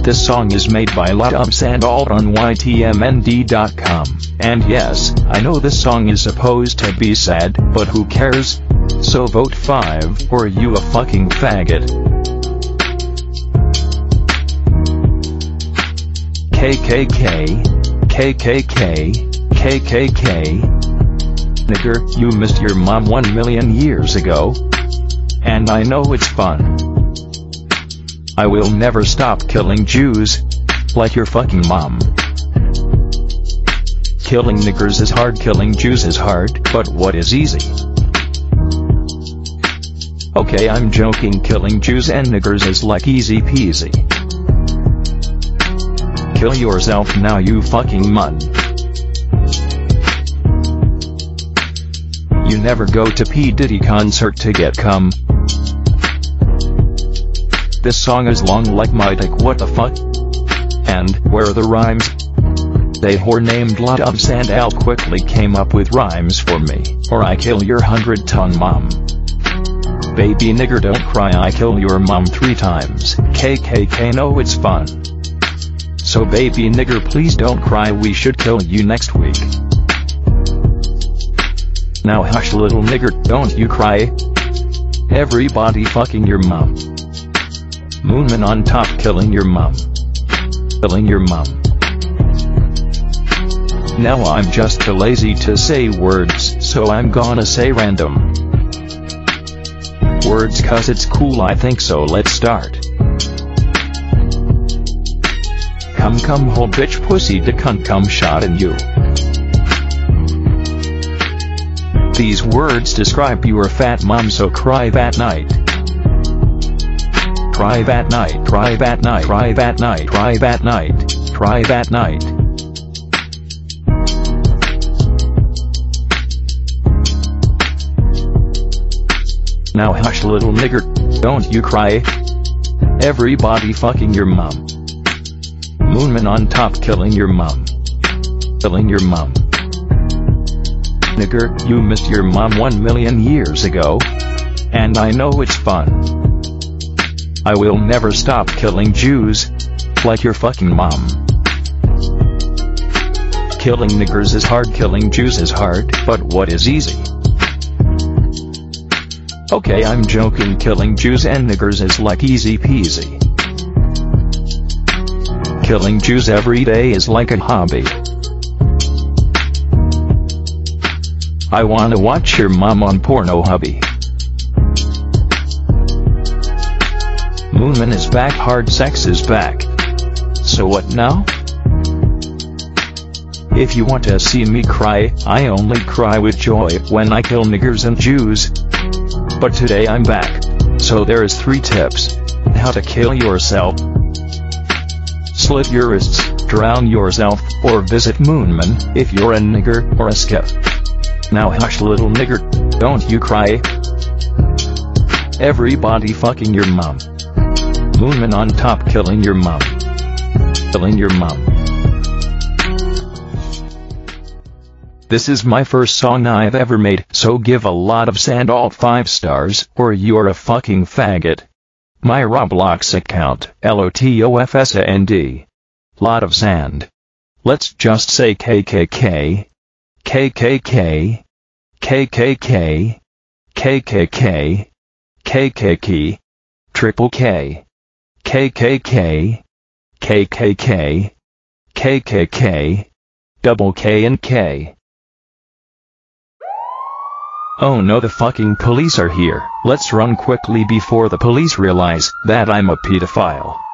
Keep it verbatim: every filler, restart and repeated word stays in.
This song is made by Lot of Sandalt on Y T M N D dot com. And yes, I know this song is supposed to be sad, but who cares? So vote five, or you a fucking faggot. K K K, K K K, K K K. Nigger, you missed your mom one million years ago. And I know it's fun. I will never stop killing Jews, like your fucking mom. Killing niggers is hard, killing Jews is hard, but what is easy? Okay, I'm joking, killing Jews and niggers is like easy peasy. Kill yourself now, you fucking mun. You never go to P. Diddy concert to get cum. This song is long like my dick, what the fuck? And, where are the rhymes? They whore named Lot of Sandalt quickly came up with rhymes for me, or I kill your hundred-ton mom. Baby nigger don't cry, I kill your mom three times, K K K no it's fun. So baby nigger please don't cry, we should kill you next week. Now hush little nigger, don't you cry. Everybody fucking your mom. Moonman on top killing your mom. Killing your mom. Now I'm just too lazy to say words, so I'm gonna say random words cause it's cool, I think so, let's start. Come come whole bitch pussy to cunt come shot in you. These words describe your fat mom, so cry that night. Cry that night, cry that night, cry that night, cry that night, cry that night. Now hush little nigger, don't you cry. Everybody fucking your mom. Moonman on top killing your mom. Killing your mom. Nigger, you missed your mom one million years ago. And I know it's fun. I will never stop killing Jews, like your fucking mom. Killing niggers is hard, killing Jews is hard, but what is easy? Okay, I'm joking, killing Jews and niggers is like easy peasy. Killing Jews every day is like a hobby. I wanna watch your mom on Porno Hubby. Moonman is back, hard sex is back. So what now? If you want to see me cry, I only cry with joy when I kill niggers and Jews. But today I'm back, so there is three tips. How to kill yourself. Slit your wrists, drown yourself, or visit Moonman if you're a nigger or a skip. Now hush little nigger, don't you cry. Everybody fucking your mom. Moonman on top killing your mom. Killing your mom. This is my first song I've ever made, so give a Lot of Sandalt five stars, or you're a fucking faggot. My Roblox account, L O T O F S A N D. Lot of Sand. Let's just say K K K. K K K. K K K. K K K. K K K. Triple K. K K K. K K K. K K K. Double K and K. Oh no, the fucking police are here. Let's run quickly before the police realize that I'm a pedophile.